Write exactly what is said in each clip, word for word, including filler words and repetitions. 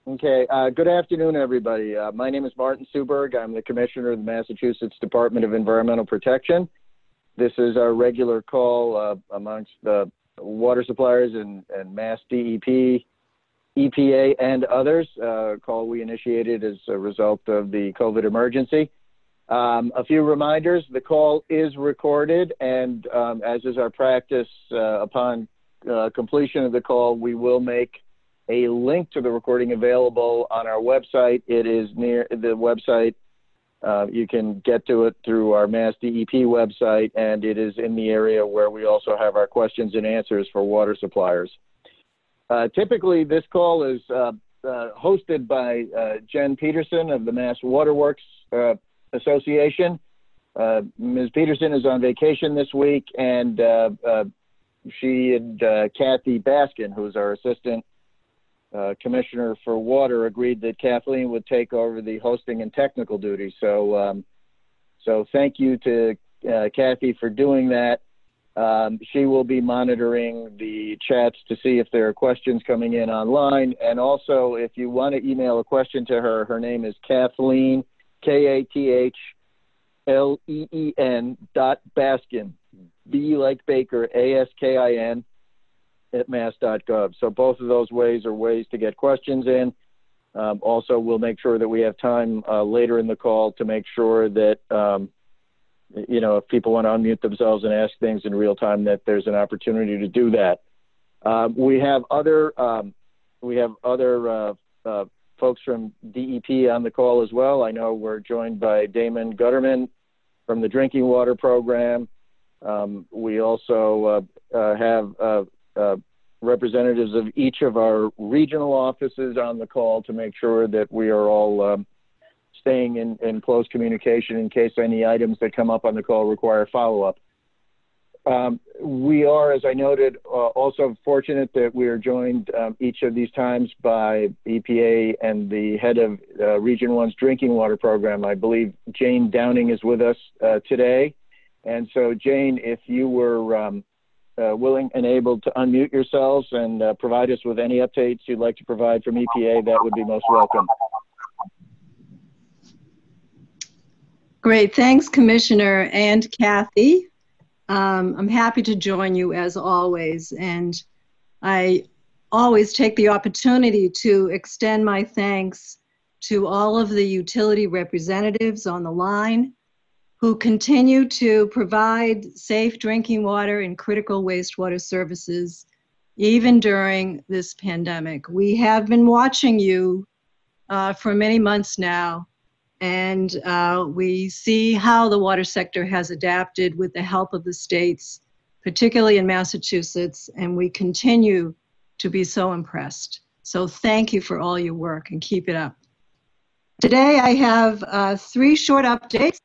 Okay, uh, good afternoon, everybody. Uh, my name is Martin Suberg. I'm the Commissioner of the Massachusetts Department of Environmental Protection. This is our regular call uh, amongst the water suppliers and, and Mass D E P, E P A, and others, uh, call we initiated as a result of the COVID emergency. Um, a few reminders, the call is recorded, and um, as is our practice, uh, upon uh, completion of the call, we will make a link to the recording available on our website. It is near the website. Uh, you can get to it through our Mass D E P website, and it is in the area where we also have our questions and answers for water suppliers. Uh, typically, this call is uh, uh, hosted by uh, Jen Peterson of the Mass Waterworks uh, Association. Uh, Miz Peterson is on vacation this week, and uh, uh, she and uh, Kathy Baskin, who's our assistant uh, commissioner for water, agreed that Kathleen would take over the hosting and technical duties. So, um, so thank you to uh, Kathy for doing that. Um, she will be monitoring the chats to see if there are questions coming in online. And also, if you want to email a question to her, her name is Kathleen, K A T H L E E N dot Baskin, B like Baker, A S K I N, at mass dot gov. So both of those ways are ways to get questions in. Um, also, we'll make sure that we have time uh, later in the call to make sure that, um, you know, if people want to unmute themselves and ask things in real time, that there's an opportunity to do that. Uh, we have other, um, we have other uh, uh, folks from D E P on the call as well. I know we're joined by Damon Gutterman from the Drinking Water Program. Um, we also uh, uh, have uh, uh, representatives of each of our regional offices on the call to make sure that we are all um, staying in, in close communication in case any items that come up on the call require follow-up. Um, we are, as I noted, uh, also fortunate that we are joined um, each of these times by E P A and the head of uh, Region one's Drinking Water Program. I believe Jane Downing is with us uh, today. And so, Jane, if you were um, uh, willing and able to unmute yourselves and uh, provide us with any updates you'd like to provide from E P A, that would be most welcome. Great. Thanks, Commissioner and Kathy. Um, I'm happy to join you as always, and I always take the opportunity to extend my thanks to all of the utility representatives on the line who continue to provide safe drinking water and critical wastewater services even during this pandemic. We have been watching you uh, for many months now, and uh, we see how the water sector has adapted with the help of the states, particularly in Massachusetts, and we continue to be so impressed. So thank you for all your work, and keep it up. Today I have uh, three short updates.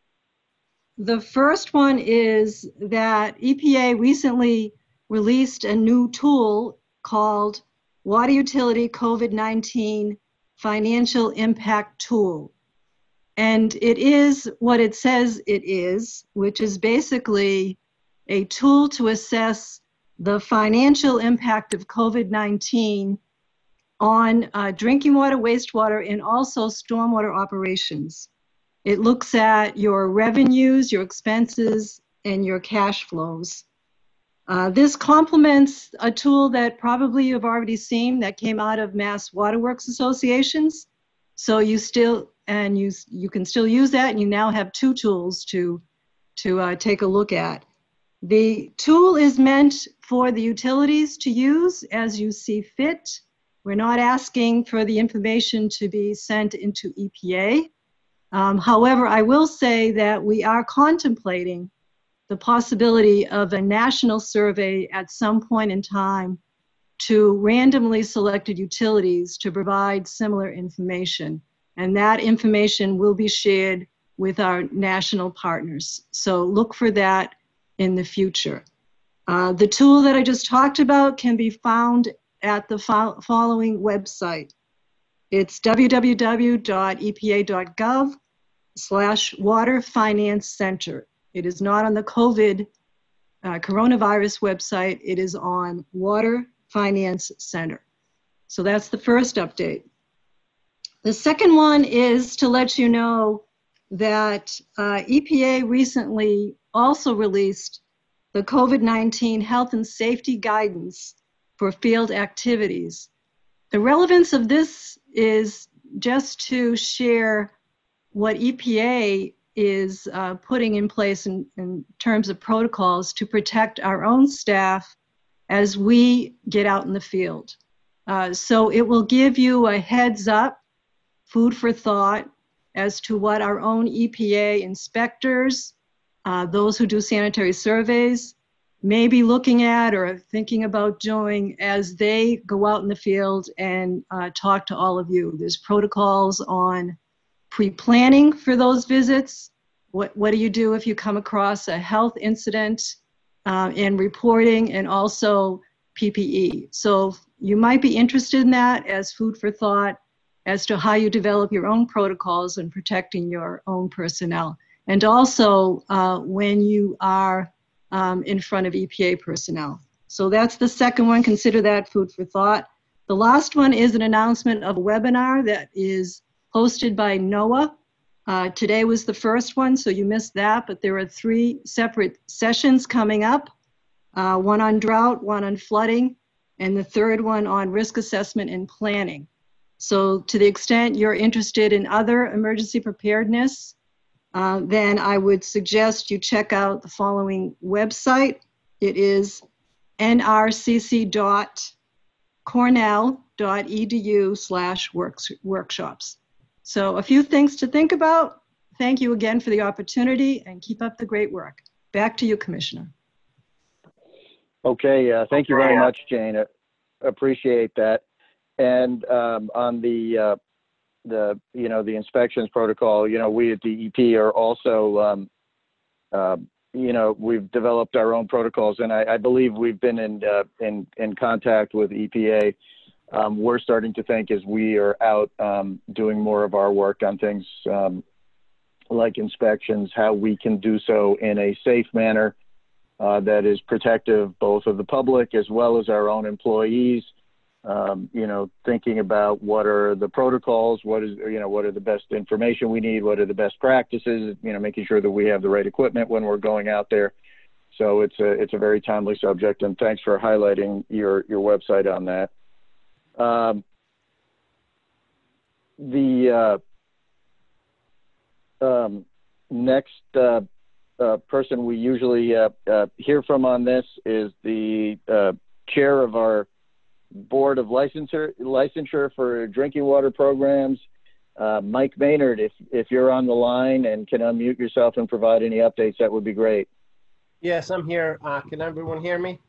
The first one is that E P A recently released a new tool called Water Utility COVID nineteen Financial Impact Tool. And it is what it says it is, which is basically a tool to assess the financial impact of COVID nineteen on uh, drinking water, wastewater, and also stormwater operations. It looks at your revenues, your expenses, and your cash flows. Uh, this complements a tool that probably you've already seen that came out of Mass Waterworks Associations. So you still, and you, you can still use that, and you now have two tools to, to uh, take a look at. The tool is meant for the utilities to use as you see fit. We're not asking for the information to be sent into E P A. Um, however, I will say that we are contemplating the possibility of a national survey at some point in time to randomly selected utilities to provide similar information. And that information will be shared with our national partners. So look for that in the future. Uh, the tool that I just talked about can be found at the fo- following website. It's w w w dot e p a dot gov slash water finance center. It is not on the COVID uh, coronavirus website. It is on Water Finance Center. So that's the first update. The second one is to let you know that uh, E P A recently also released the COVID nineteen health and safety guidance for field activities. The relevance of this is just to share what E P A is uh, putting in place in, in terms of protocols to protect our own staff as we get out in the field. Uh, so it will give you a heads up, food for thought, as to what our own E P A inspectors, uh, those who do sanitary surveys, may be looking at or thinking about doing as they go out in the field and uh, talk to all of you. There's protocols on pre-planning for those visits. What, what do you do if you come across a health incident, uh, and reporting, and also P P E. So you might be interested in that as food for thought as to how you develop your own protocols in protecting your own personnel. And also uh, when you are um, in front of E P A personnel. So that's the second one. Consider that food for thought. The last one is an announcement of a webinar that is hosted by NOAA. Uh, today was the first one, so you missed that, but there are three separate sessions coming up, uh, one on drought, one on flooding, and the third one on risk assessment and planning. So to the extent you're interested in other emergency preparedness, uh, then I would suggest you check out the following website. It is n r c c dot cornell dot e d u slash workshops. So a few things to think about. Thank you again for the opportunity and keep up the great work. Back to you, Commissioner. Okay, uh, thank you very much, Jane. I appreciate that. And um, on the, uh, the, you know, the inspections protocol, you know, we at D E P are also, um, uh, you know, we've developed our own protocols, and I, I believe we've been in, uh, in, in contact with E P A. Um, we're starting to think as we are out um, doing more of our work on things um, like inspections, how we can do so in a safe manner uh, that is protective both of the public as well as our own employees. Um, you know, thinking about what are the protocols, what is, you know, what are the best information we need, what are the best practices, you know, making sure that we have the right equipment when we're going out there. So it's a, it's a very timely subject, and thanks for highlighting your, your website on that. Um, the uh, um, next uh, uh, person we usually uh, uh, hear from on this is the uh, chair of our Board of Licensure, licensure for Drinking Water Programs, uh, Mike Maynard. If, if you're on the line and can unmute yourself and provide any updates, that would be great. Yes, I'm here. Uh, can everyone hear me?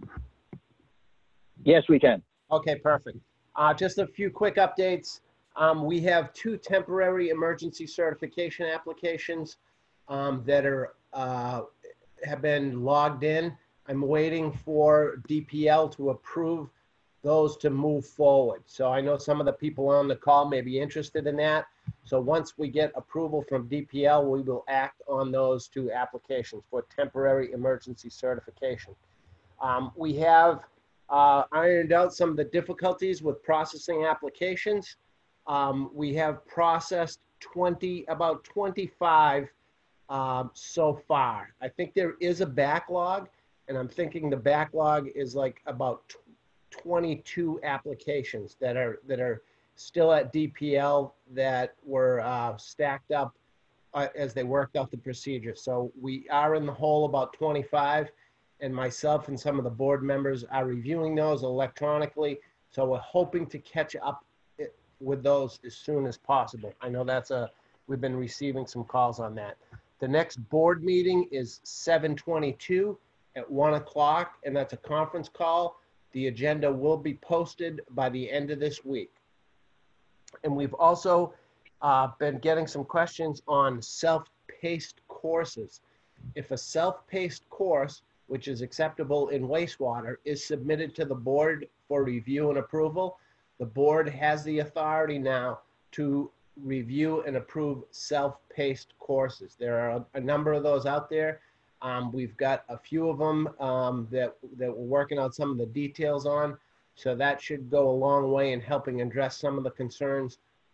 Yes, we can. Okay, perfect. Uh, just a few quick updates. Um, we have two temporary emergency certification applications um, that are uh, have been logged in. I'm waiting for D P L to approve those to move forward. So I know some of the people on the call may be interested in that. So once we get approval from D P L, we will act on those two applications for temporary emergency certification. Um, we have Uh, ironed out some of the difficulties with processing applications. Um, we have processed twenty, about twenty-five um, so far. I think there is a backlog, and I'm thinking the backlog is like about twenty-two applications that are that are still at D P L that were uh, stacked up uh, as they worked out the procedure. So we are in the hole about twenty-five. And myself and some of the board members are reviewing those electronically. So we're hoping to catch up with those as soon as possible. I know that's a, we've been receiving some calls on that. The next board meeting is seven twenty-two at one o'clock, and that's a conference call. The agenda will be posted by the end of this week. And we've also uh, been getting some questions on self-paced courses. If a self-paced course, which is acceptable in wastewater, is submitted to the board for review and approval, the board has the authority now to review and approve self-paced courses. There are a, a number of those out there. Um, we've got a few of them um, that, that we're working out some of the details on. So that should go a long way in helping address some of the concerns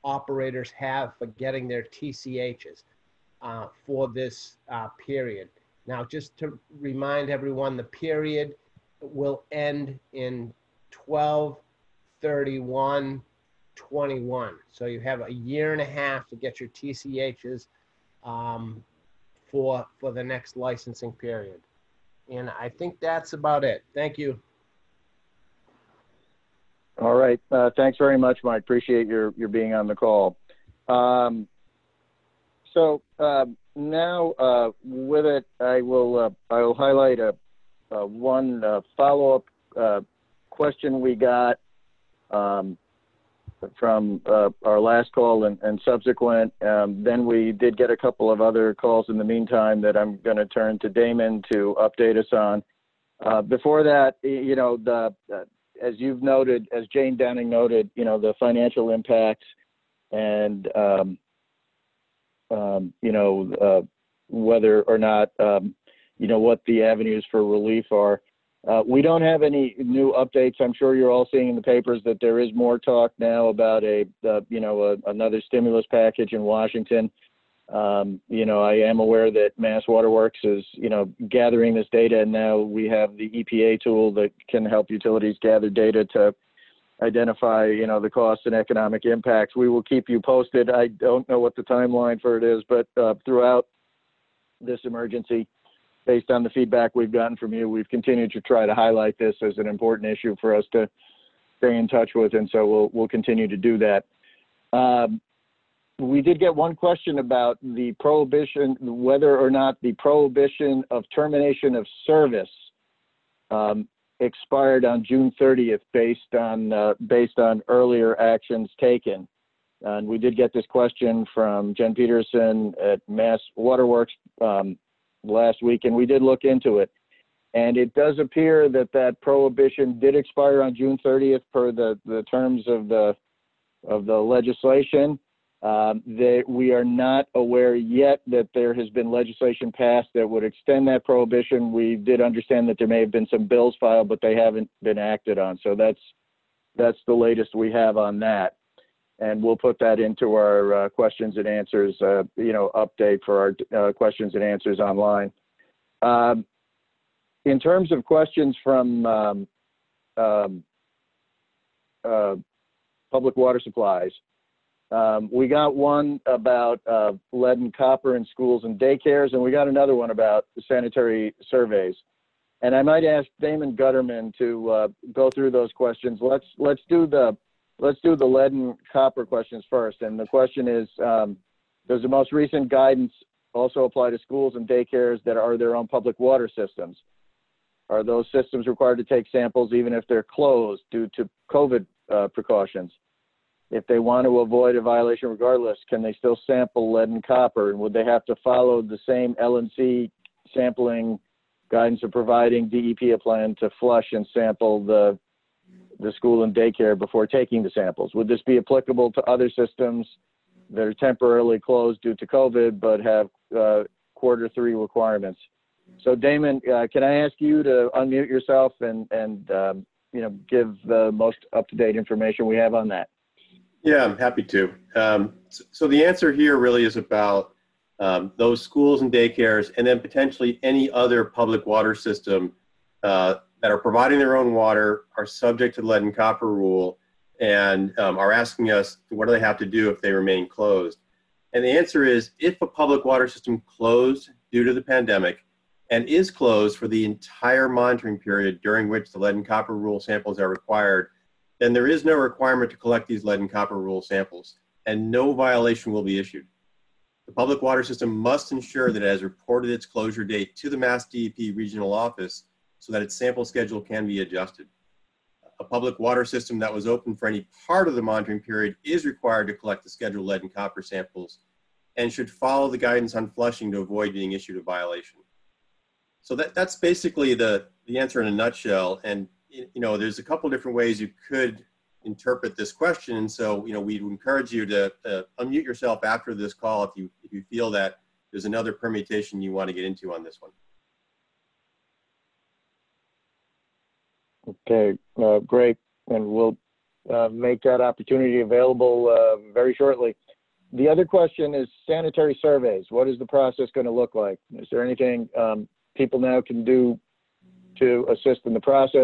operators have for getting their T C Hs uh, for this uh, period. Now, just to remind everyone, the period will end in twelve thirty-one twenty-one. So you have a year and a half to get your T C Hs um, for, for the next licensing period. And I think that's about it. Thank you. All right. Uh, thanks very much, Mike. Appreciate your, your being on the call. Um, so uh, now uh, with it, I will, uh, I will highlight a, a one uh, follow-up uh, question we got um, from uh, our last call and, and subsequent. Um, then we did get a couple of other calls in the meantime that I'm going to turn to Damon to update us on. Uh, before that, you know, the uh, as you've noted, as Jane Downing noted, you know, the financial impacts and, um, um, you know, uh, whether or not, um, you know, what the avenues for relief are. Uh, we don't have any new updates. I'm sure you're all seeing in the papers that there is more talk now about a, uh, you know, a, another stimulus package in Washington. Um, you know, I am aware that Mass Waterworks is, you know, gathering this data, and now we have the E P A tool that can help utilities gather data to identify, you know, the costs and economic impacts. We will keep you posted. I don't know what the timeline for it is, but uh, throughout this emergency, based on the feedback we've gotten from you, we've continued to try to highlight this as an important issue for us to stay in touch with, and so we'll we'll continue to do that. Um, We did get one question about the prohibition, whether or not the prohibition of termination of service um, expired on June thirtieth based on uh, based on earlier actions taken. And we did get this question from Jen Peterson at Mass Waterworks um, last week, and we did look into it. And it does appear that that prohibition did expire on June thirtieth per the, the terms of the of the legislation. Um, that we are not aware yet that there has been legislation passed that would extend that prohibition. We did understand that there may have been some bills filed, but they haven't been acted on. So that's that's the latest we have on that, and we'll put that into our uh, questions and answers, uh, you know, update for our uh, questions and answers online. Um, in terms of questions from um, um, uh, public water supplies. Um, we got one about uh, lead and copper in schools and daycares, and we got another one about sanitary surveys. And I might ask Damon Gutterman to uh, go through those questions. Let's let's do the let's do the lead and copper questions first. And the question is, um, does the most recent guidance also apply to schools and daycares that are their own public water systems? Are those systems required to take samples even if they're closed due to COVID uh, precautions? If they want to avoid a violation regardless, can they still sample lead and copper? And would they have to follow the same L and C sampling guidance of providing D E P a plan to flush and sample the, the school and daycare before taking the samples? Would this be applicable to other systems that are temporarily closed due to COVID but have uh, quarter three requirements? So Damon, uh, can I ask you to unmute yourself and, and um, you know, give the most up-to-date information we have on that? Yeah, I'm happy to. Um, so, so the answer here really is about um, those schools and daycares, and then potentially any other public water system uh, that are providing their own water, are subject to the lead and copper rule, and um, are asking us, what do they have to do if they remain closed? And the answer is, if a public water system closed due to the pandemic and is closed for the entire monitoring period during which the lead and copper rule samples are required, then there is no requirement to collect these lead and copper rule samples, and no violation will be issued. The public water system must ensure that it has reported its closure date to the Mass D E P regional office so that its sample schedule can be adjusted. A public water system that was open for any part of the monitoring period is required to collect the scheduled lead and copper samples and should follow the guidance on flushing to avoid being issued a violation. So that, that's basically the, the answer in a nutshell. And you know, there's a couple different ways you could interpret this question. And so, you know, we'd encourage you to uh, unmute yourself after this call if you, if you feel that there's another permutation you want to get into on this one. Okay, uh, great. And we'll uh, make that opportunity available uh, very shortly. The other question is sanitary surveys. What is the process going to look like? Is there anything um, people now can do to assist in the process?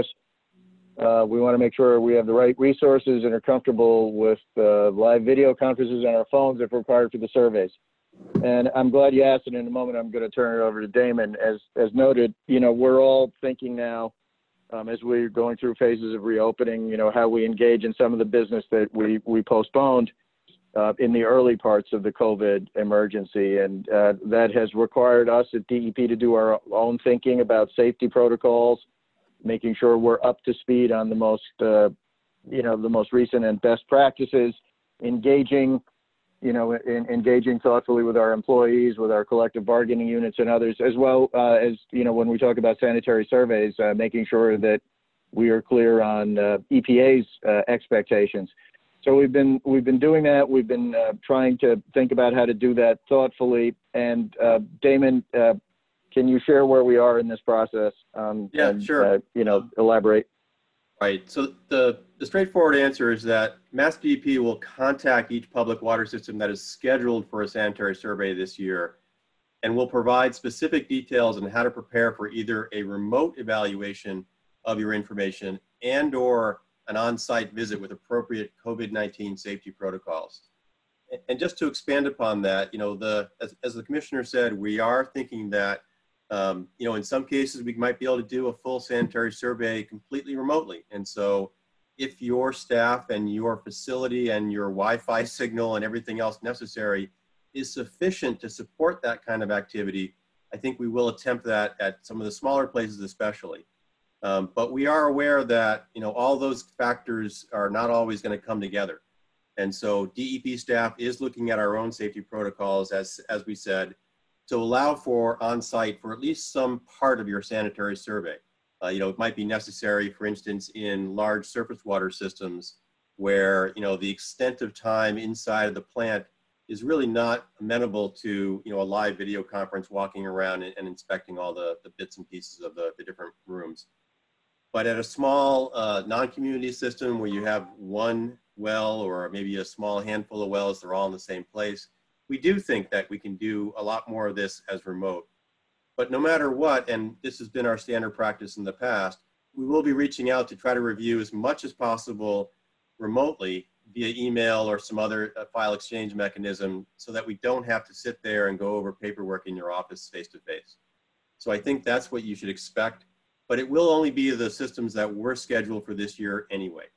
Uh, we want to make sure we have the right resources and are comfortable with uh, live video conferences on our phones if required for the surveys. And I'm glad you asked, and in a moment I'm going to turn it over to Damon. As, as noted, you know, we're all thinking now, um, as we're going through phases of reopening, you know, how we engage in some of the business that we, we postponed uh, in the early parts of the COVID emergency. And uh, that has required us at D E P to do our own thinking about safety protocols, making sure we're up to speed on the most, uh, you know, the most recent and best practices, engaging, you know, in, engaging thoughtfully with our employees, with our collective bargaining units and others, as well uh, as, you know, when we talk about sanitary surveys, uh, making sure that we are clear on uh, E P A's uh, expectations. So we've been we've been doing that. We've been uh, trying to think about how to do that thoughtfully. And uh, Damon, uh, can you share where we are in this process? Um, yeah, and, sure. Uh, you know, elaborate. Right. So the, the straightforward answer is that Mass D E P will contact each public water system that is scheduled for a sanitary survey this year, and will provide specific details on how to prepare for either a remote evaluation of your information and or an on-site visit with appropriate COVID nineteen safety protocols. And just to expand upon that, you know, the as, as the commissioner said, we are thinking that Um, you know, in some cases, we might be able to do a full sanitary survey completely remotely. And so if your staff and your facility and your Wi-Fi signal and everything else necessary is sufficient to support that kind of activity, I think we will attempt that at some of the smaller places especially. Um, but we are aware that, you know, all those factors are not always going to come together. And so D E P staff is looking at our own safety protocols, as, as we said, to allow for on-site for at least some part of your sanitary survey. Uh, you know, it might be necessary, for instance, in large surface water systems where, you know, the extent of time inside of the plant is really not amenable to, you know, a live video conference walking around and, and inspecting all the, the bits and pieces of the, the different rooms. But at a small uh, non-community system where you have one well or maybe a small handful of wells, they're all in the same place, we do think that we can do a lot more of this as remote. But no matter what, and this has been our standard practice in the past, we will be reaching out to try to review as much as possible remotely via email or some other uh, file exchange mechanism so that we don't have to sit there and go over paperwork in your office face to face. So I think that's what you should expect, but it will only be the systems that were scheduled for this year anyway.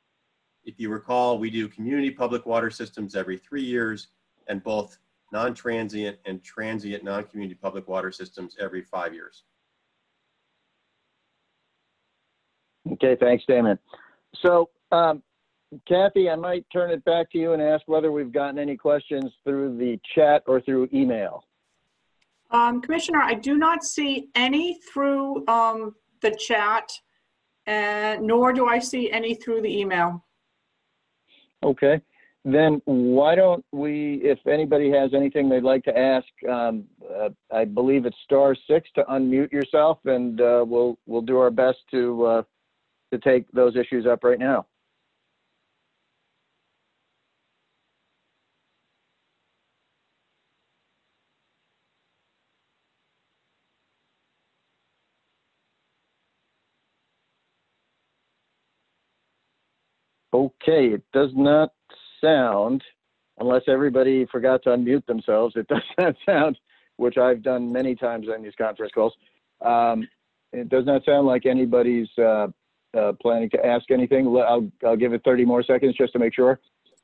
If you recall, we do community public water systems every three years and both non-transient and transient non-community public water systems every five years. Okay, thanks, Damon. So, um, Kathy, I might turn it back to you and ask whether we've gotten any questions through the chat or through email. Um, Commissioner, I do not see any through um, the chat, and nor do I see any through the email. Okay. Then why don't we, if anybody has anything they'd like to ask, um, uh, I believe it's star six to unmute yourself, and uh, we'll we'll do our best to uh, to take those issues up right now. Okay, it does not sound, unless everybody forgot to unmute themselves, it does not sound, which I've done many times on these conference calls. Um, it does not sound like anybody's uh, uh, planning to ask anything. I'll, I'll give it thirty more seconds just to make sure.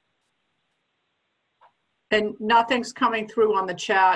And nothing's coming through on the chat.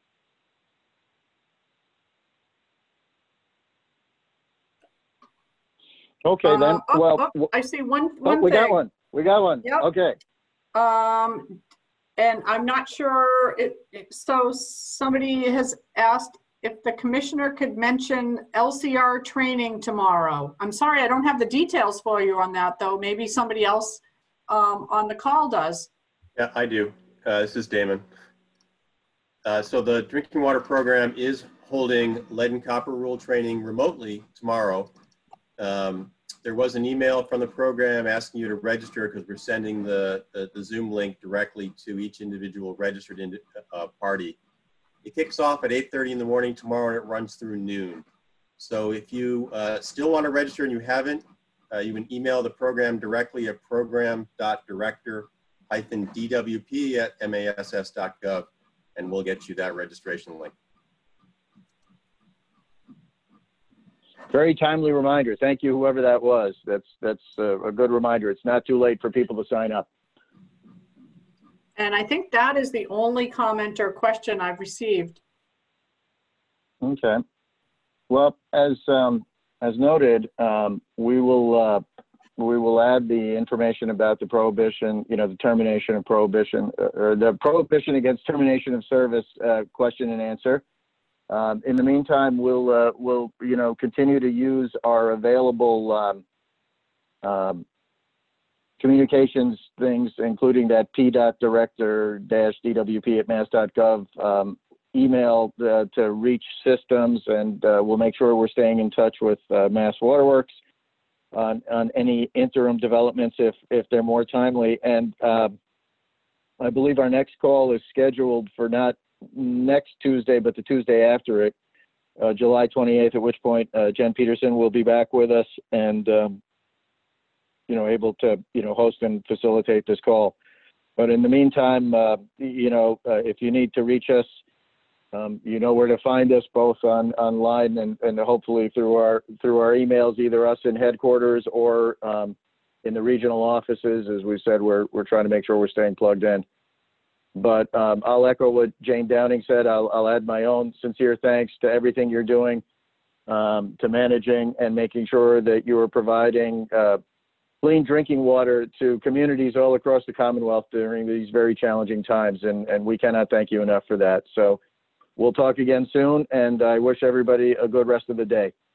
Okay, uh, then. Oh, well, oh, I see one, one oh, we thing. got one. We got one. Yep. Okay. Um, and I'm not sure, it, it, so somebody has asked if the commissioner could mention L C R training tomorrow. I'm sorry, I don't have the details for you on that, though. Maybe somebody else um, on the call does. Yeah, I do. Uh, this is Damon. Uh, so the drinking water program is holding lead and copper rule training remotely tomorrow. Um, there was an email from the program asking you to register because we're sending the, the, the Zoom link directly to each individual registered in, uh, party. It kicks off at eight thirty in the morning tomorrow and it runs through noon. So if you uh, still want to register and you haven't, uh, you can email the program directly at program dot director dash D W P at M A S S dot gov and we'll get you that registration link. Very timely reminder. Thank you, whoever that was. That's, that's a, a good reminder. It's not too late for people to sign up. And I think that is the only comment or question I've received. Okay. Well, as um, as noted, um, we will uh, we will add the information about the prohibition, you know, the termination of prohibition uh, or the prohibition against termination of service uh, question and answer. Um, in the meantime, we'll uh, we'll you know continue to use our available um, um, communications things, including that p dot director dash D W P at mass dot gov um, email uh, to reach systems, and uh, we'll make sure we're staying in touch with uh, Mass Waterworks on, on any interim developments if, if they're more timely. And uh, I believe our next call is scheduled for not next Tuesday, but the Tuesday after it, uh, July twenty-eighth, at which point uh, Jen Peterson will be back with us and um, you know, able to, you know, host and facilitate this call. But in the meantime, uh, you know, uh, if you need to reach us, um, you know where to find us, both on online and, and hopefully through our through our emails, either us in headquarters or um, in the regional offices. As we said, we're we're trying to make sure we're staying plugged in. But um, I'll echo what Jane Downing said. I'll, I'll add my own sincere thanks to everything you're doing, um, to managing and making sure that you are providing uh, clean drinking water to communities all across the Commonwealth during these very challenging times. And, and we cannot thank you enough for that. So we'll talk again soon, and I wish everybody a good rest of the day.